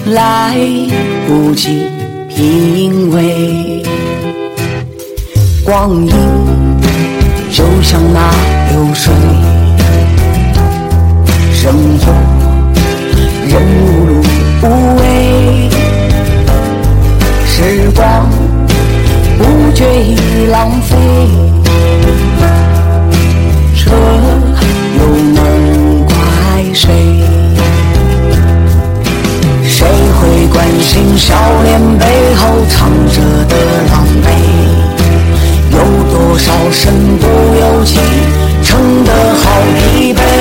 来不及品味。光阴就像那流水，生活人碌碌无为，时光不觉已浪费，这又能怪谁？谁会关心笑脸背后藏着的狼狈？有多少身不由己，撑得好疲惫？